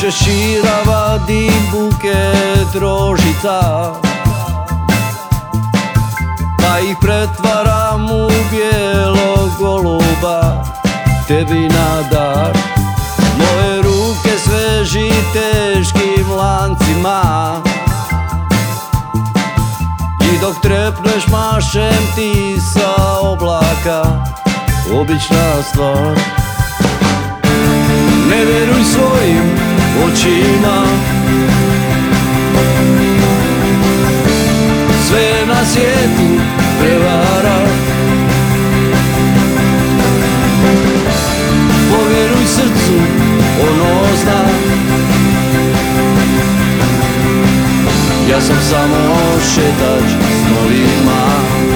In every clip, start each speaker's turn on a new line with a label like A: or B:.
A: šešira vadim buket rožica, pa ih pretvaram u bijelog goluba tebi na dar. Moje ruke sveži teškim lancima i dok trepneš mašem ti sa oblaka, obična stvar. Ne vjeruj svojim očima, sve na svijetu prevara. Povjeruj srcu, ono zna, ja sam samo šetač snovima.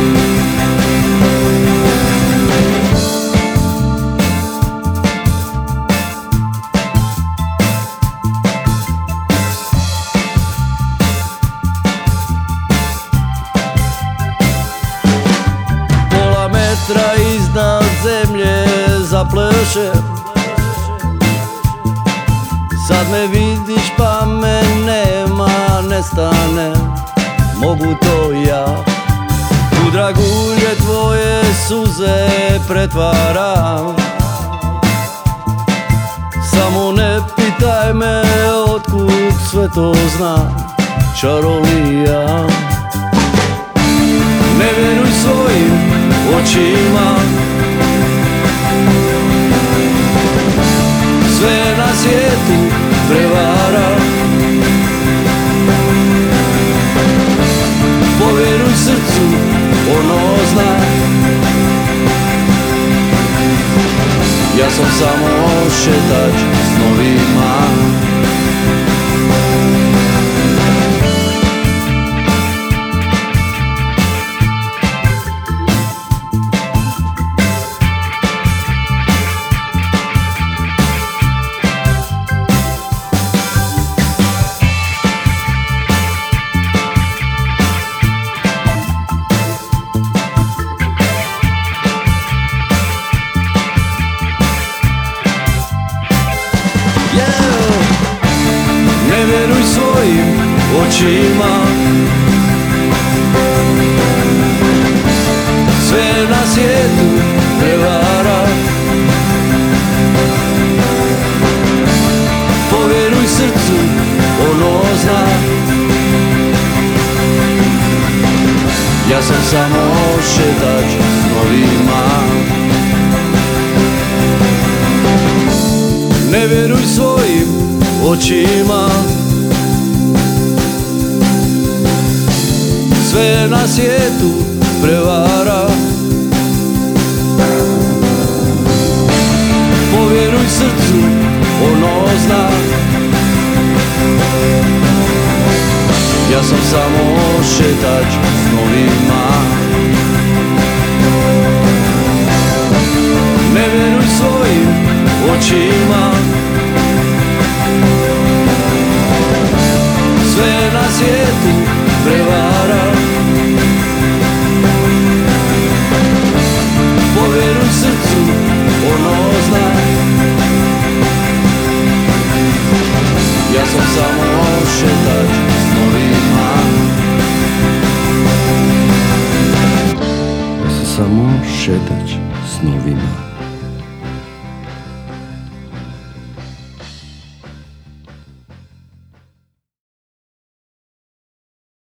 A: Pola metra iznad zemlje zaplešem, sad me vidiš pa me nema, nestane, mogu to ja. U dragulje tvoje suze pretvaram, samo ne pitaj me otkud sve to znam, čarolija. Ne vjeruj svojim očima, sve na svijetu prevara. Povjeruj srcu, ono zna, ja sam samo šetač snovima. Ne vjeruj svojim očima, sve na svijetu prevara. Povjeruj srcu, ono zna, ja sam samo šetač snovima. Ne vjeruj svojim očima, sve na svijetu prevara. Povjeruj srcu, ono zna, ja sam samo šetač snovima. Ne vjeruj svojim očima, sve na svijetu prevara. Povjeruj srcu, ono zna, ja sam samo šetač snovima. Ja sam samo šetač snovima.